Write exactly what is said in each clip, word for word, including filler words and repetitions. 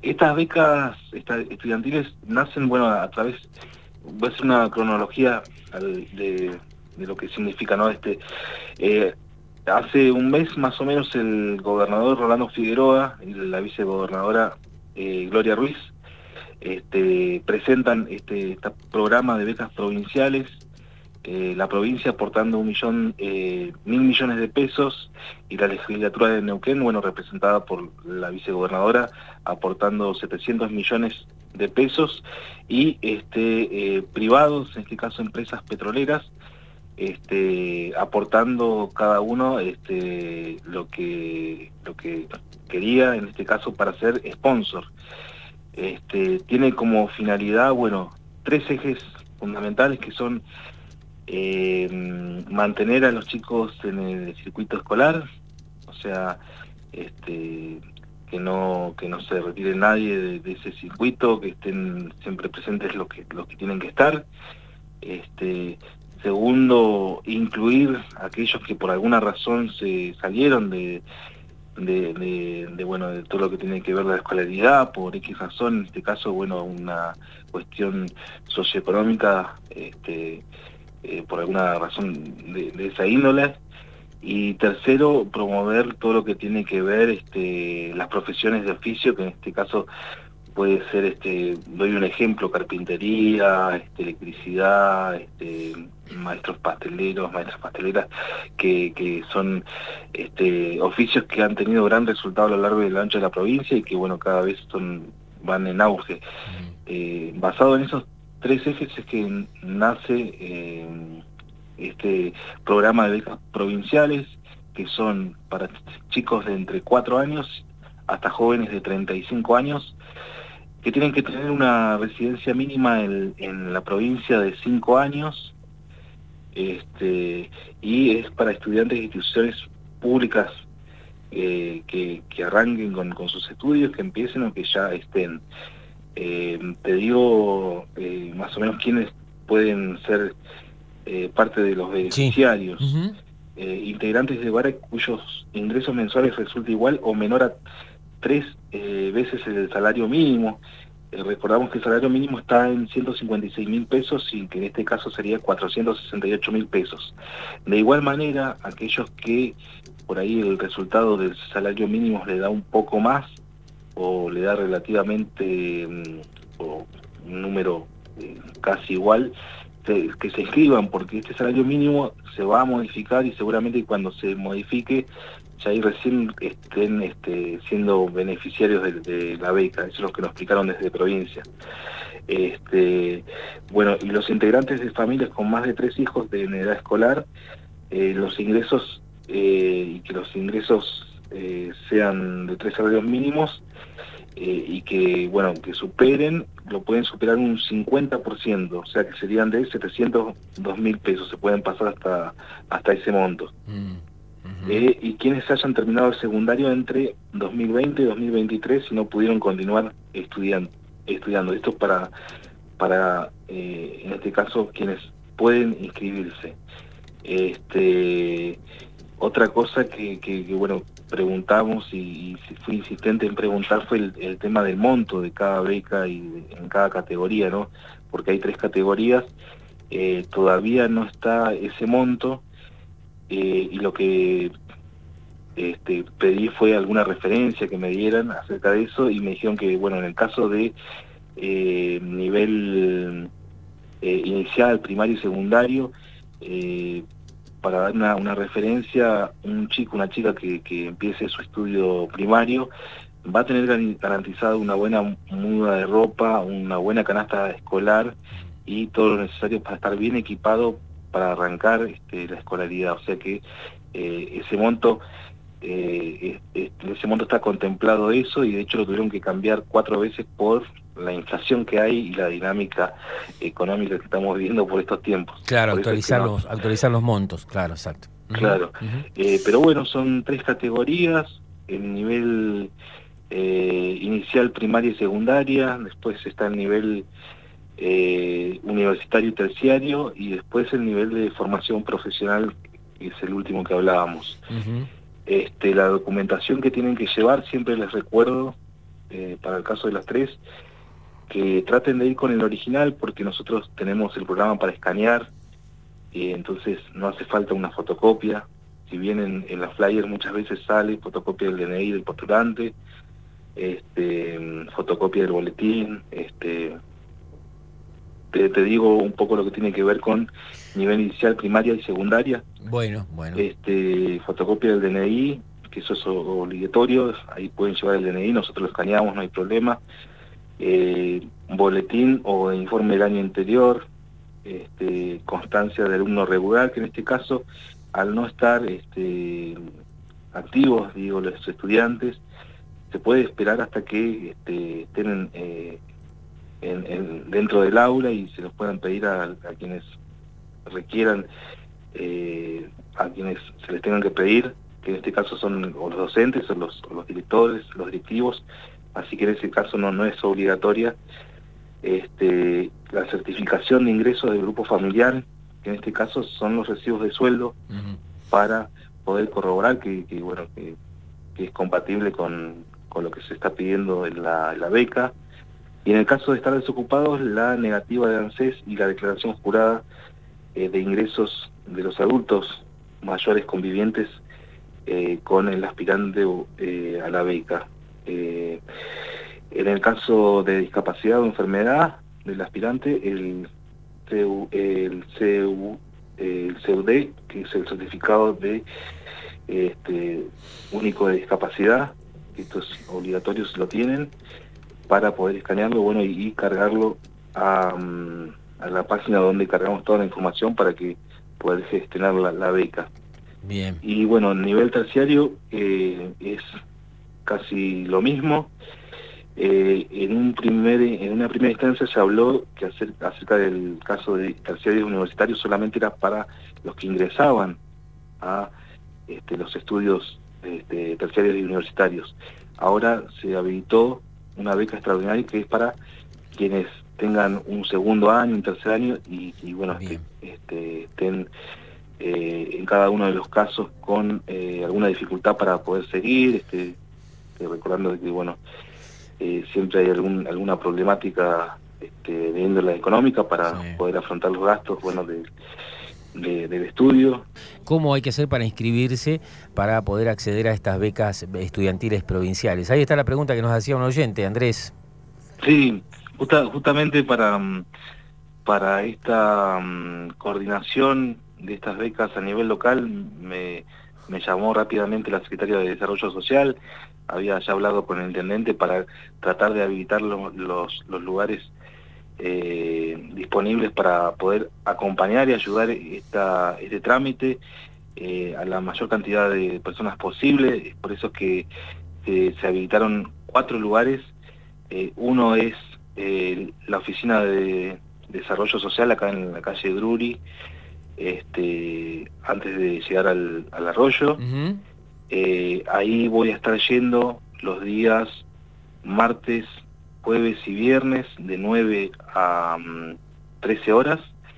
Estas becas estas estudiantiles nacen, bueno, a través, voy a hacer una cronología al, de, de lo que significa, ¿no? Este, eh, hace un mes más o menos el gobernador Rolando Figueroa y la vicegobernadora eh, Gloria Ruiz este, presentan este, este programa de becas provinciales, eh, la provincia aportando un millón, eh, mil millones de pesos, y la legislatura de Neuquén, bueno, representada por la vicegobernadora, aportando setecientos millones de pesos, y este, eh, privados, en este caso empresas petroleras, este, aportando cada uno este, lo que lo que quería, en este caso para ser sponsor. Este, tiene como finalidad, bueno, tres ejes fundamentales que son eh, mantener a los chicos en el circuito escolar, o sea, este, que no que no se retire nadie de, de ese circuito, que estén siempre presentes los que los que tienen que estar. Este, segundo, incluir a aquellos que por alguna razón se salieron de De, de, de, bueno, de todo lo que tiene que ver la escolaridad, por X razón, en este caso, bueno, una cuestión socioeconómica, este, eh, por alguna razón de, de esa índole. Y tercero, promover todo lo que tiene que ver este, las profesiones de oficio, que en este caso puede ser, este, doy un ejemplo, carpintería, este, electricidad, este, maestros pasteleros, maestras pasteleras, que, que son este, oficios que han tenido gran resultado a lo largo y lo ancho de la provincia y que, bueno, cada vez son, van en auge. Eh, basado en esos tres ejes es que nace eh, este programa de becas provinciales, que son para chicos de entre cuatro años hasta jóvenes de treinta y cinco años, que tienen que tener una residencia mínima en, en la provincia de cinco años, este, y es para estudiantes de instituciones públicas eh, que, que arranquen con, con sus estudios, que empiecen o que ya estén. Eh, te digo eh, más o menos quiénes pueden ser eh, parte de los beneficiarios. Sí. Uh-huh. eh, integrantes de hogares cuyos ingresos mensuales resulta igual o menor a tres eh, veces el salario mínimo. Eh, recordamos que el salario mínimo está en ciento cincuenta y seis mil pesos y que en este caso sería cuatrocientos sesenta y ocho mil pesos. De igual manera, aquellos que por ahí el resultado del salario mínimo le da un poco más o le da relativamente mm, o un número eh, casi igual, que, que se inscriban, porque este salario mínimo se va a modificar y seguramente cuando se modifique ya ahí recién estén este, siendo beneficiarios de, de la beca. Eso es lo que nos explicaron desde provincia. Este, bueno, y los integrantes de familias con más de tres hijos de en edad escolar, eh, los ingresos eh, y que los ingresos eh, sean de tres salarios mínimos eh, y que, bueno, que superen, lo pueden superar un cincuenta por ciento, o sea que serían de setecientos dos mil pesos, se pueden pasar hasta, hasta ese monto. Mm. Eh, y quienes hayan terminado el secundario entre dos mil veinte y dos mil veintitrés y no pudieron continuar estudiando. estudiando. Esto para, para eh, en este caso, quienes pueden inscribirse. Este, otra cosa que, que, que bueno, preguntamos y, y fui insistente en preguntar fue el, el tema del monto de cada beca y de, en cada categoría, ¿no? Porque hay tres categorías, eh, todavía no está ese monto. Eh, y lo que este, pedí fue alguna referencia que me dieran acerca de eso y me dijeron que, bueno, en el caso de eh, nivel eh, inicial, primario y secundario, eh, para dar una, una referencia, un chico, una chica que, que empiece su estudio primario va a tener garantizado una buena muda de ropa, una buena canasta escolar y todo lo necesario para estar bien equipado para arrancar este, la escolaridad. O sea que eh, ese monto eh, es, ese monto está contemplado eso, y de hecho lo tuvieron que cambiar cuatro veces por la inflación que hay y la dinámica económica que estamos viviendo por estos tiempos. Claro, por actualizar, es que no, los, actualizar los montos, claro, exacto. Uh-huh. Claro, Uh-huh. eh, pero bueno, son tres categorías, el nivel eh, inicial, primaria y secundaria, después está el nivel Eh, universitario y terciario, y después el nivel de formación profesional, que es el último que hablábamos. Uh-huh. Este, la documentación que tienen que llevar, siempre les recuerdo, eh, para el caso de las tres, que traten de ir con el original, porque nosotros tenemos el programa para escanear, y entonces no hace falta una fotocopia. Si bien en, en la flyer muchas veces sale fotocopia del D N I del postulante, este, fotocopia del boletín, este, te, te digo un poco lo que tiene que ver con nivel inicial, primaria y secundaria. Bueno, bueno. Este, fotocopia del D N I, que eso es obligatorio, ahí pueden llevar el D N I, nosotros lo escaneamos, no hay problema. Eh, boletín o informe del año anterior, este, constancia de alumno regular, que en este caso, al no estar este, activos, digo, los estudiantes, se puede esperar hasta que este, estén en, eh, en, en, dentro del aula y se los puedan pedir a, a quienes requieran, eh, a quienes se les tengan que pedir, que en este caso son o los docentes o los, o los directores, los directivos, así que en ese caso no, no es obligatoria. Este, la certificación de ingresos del grupo familiar, que en este caso son los recibos de sueldo, uh-huh, para poder corroborar que, que bueno que, que es compatible con, con lo que se está pidiendo en la, en la beca. Y en el caso de estar desocupados, la negativa de ANSES y la declaración jurada eh, de ingresos de los adultos mayores convivientes eh, con el aspirante eh, a la beca. Eh, en el caso de discapacidad o enfermedad del aspirante, el C U, el C U, el C U D, que es el certificado de este, único de discapacidad, que estos obligatorios lo tienen, para poder escanearlo, bueno, y, y cargarlo a, a la página donde cargamos toda la información para que poder gestionar la, la beca. Bien. Y bueno, a nivel terciario eh, es casi lo mismo. Eh, en un primer en una primera instancia se habló que acerca, acerca del caso de terciarios universitarios solamente era para los que ingresaban a este, los estudios este, terciarios y universitarios. Ahora se habilitó una beca extraordinaria que es para quienes tengan un segundo año, un tercer año y, y bueno, este, este, estén eh, en cada uno de los casos con eh, alguna dificultad para poder seguir, este, este, recordando que bueno, Eh, siempre hay algún, alguna problemática este, de índole económica para sí. poder afrontar los gastos bueno, de, de, del estudio. ¿Cómo hay que hacer para inscribirse para poder acceder a estas becas estudiantiles provinciales? Ahí está la pregunta que nos hacía un oyente, Andrés. Sí, justa, justamente para, para esta um, coordinación de estas becas a nivel local me, me llamó rápidamente la Secretaria de Desarrollo Social. Había ya hablado con el intendente para tratar de habilitar lo, los, los lugares eh, disponibles para poder acompañar y ayudar esta, este trámite eh, a la mayor cantidad de personas posible. Por eso es que eh, se habilitaron cuatro lugares. Eh, uno es eh, la Oficina de Desarrollo Social acá en la calle Drury, este, antes de llegar al, al arroyo. Uh-huh. Eh, ahí voy a estar yendo los días martes, jueves y viernes de nueve a um, trece horas.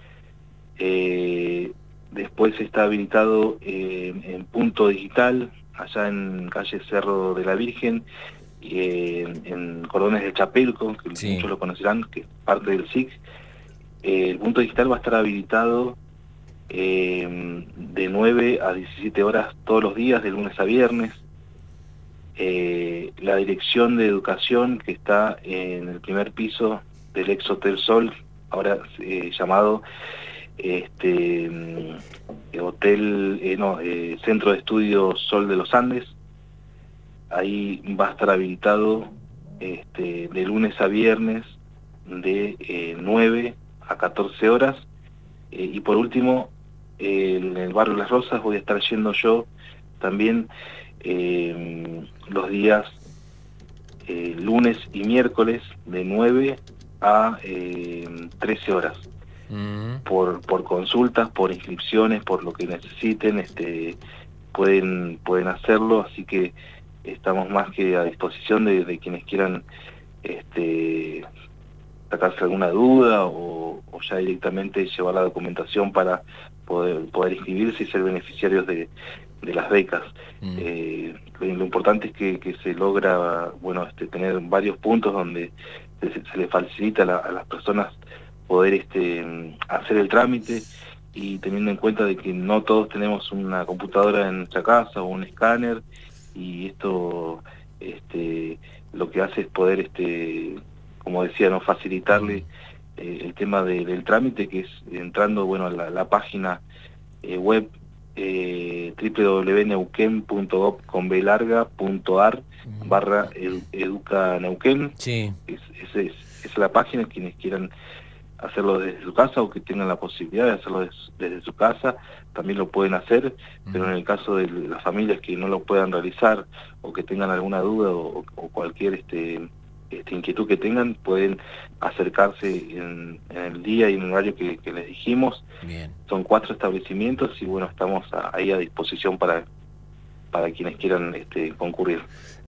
Eh, después está habilitado eh, en Punto Digital, allá en calle Cerro de la Virgen, eh, en Cordones de Chapelco, que sí. muchos lo conocerán, que es parte del S I C. Eh, el Punto Digital va a estar habilitado Eh, de nueve a diecisiete horas todos los días, de lunes a viernes. Eh, la Dirección de Educación, que está en el primer piso del ex Hotel Sol, ahora eh, llamado este eh, Hotel, eh, no, eh, Centro de Estudios Sol de los Andes, ahí va a estar habilitado este, de lunes a viernes de eh, nueve a catorce horas. Eh, y por último, en el barrio Las Rosas voy a estar yendo yo también eh, los días eh, lunes y miércoles de nueve a eh, trece horas. Mm. Por, por consultas, por inscripciones, por lo que necesiten, este, pueden, pueden hacerlo, así que estamos más que a disposición de, de quienes quieran este, sacarse alguna duda o, o ya directamente llevar la documentación para poder, poder inscribirse y ser beneficiarios de, de las becas. Mm. Eh, lo, lo importante es que, que se logra, bueno, este, tener varios puntos donde se, se le facilita a, la, a las personas poder este, hacer el trámite, y teniendo en cuenta de que no todos tenemos una computadora en nuestra casa o un escáner, y esto este, lo que hace es poder, este, como decía, no facilitarle eh, el tema de, del trámite, que es entrando, bueno, a la, la página eh, web eh, doble u doble u doble u punto neuquén punto gob con b larga punto ar barra edu, educa Neuquén. Sí. Es, es, es, es la página. Quienes quieran hacerlo desde su casa o que tengan la posibilidad de hacerlo desde, desde su casa, también lo pueden hacer, mm. pero en el caso de las familias que no lo puedan realizar o que tengan alguna duda o, o cualquier este, este inquietud que tengan, pueden acercarse en, en el día y en el horario que, que les dijimos. Bien. Son cuatro establecimientos y bueno, estamos a, ahí a disposición para, para quienes quieran este, concurrir.